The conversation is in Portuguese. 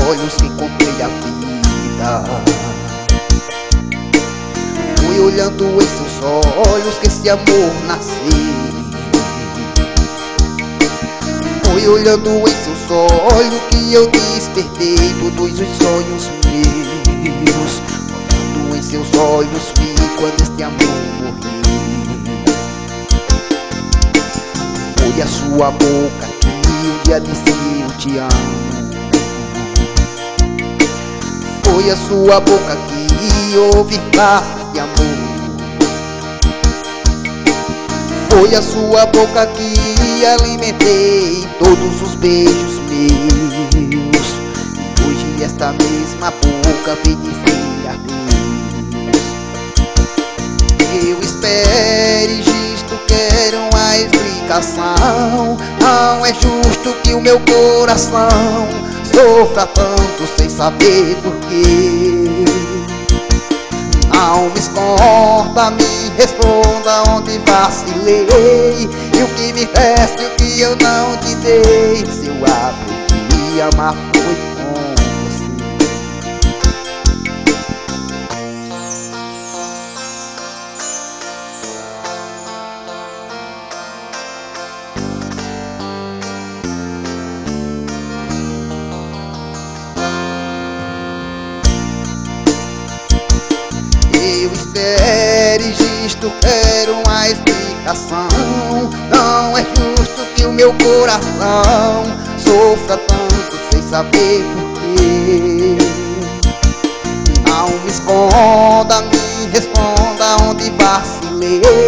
olhos que encontrei a vida. Fui olhando em seus olhos que esse amor nasceu. Fui olhando em seus olhos que eu despertei todos os sonhos meus. Olhando em seus olhos vi quando este amor morreu. Foi a sua boca que um dia disse eu te amo. Foi a sua boca que ouvi frases de amor. Foi a sua boca que alimentei todos os beijos meus. E hoje esta mesma boca vem dizer adeus. Eu espero e gisto, quero uma explicação. Não é justo que o meu coração sofra tanto sem saber porquê. Não me esconda, me responda onde vacilei. E o que me resta e o que eu não te dei. Se eu aprendi a amar foi com você. Eu espero e gisto, quero uma explicação. Não é justo que o meu coração sofra tanto sem saber porquê. Não me esconda, me responda onde vacilei.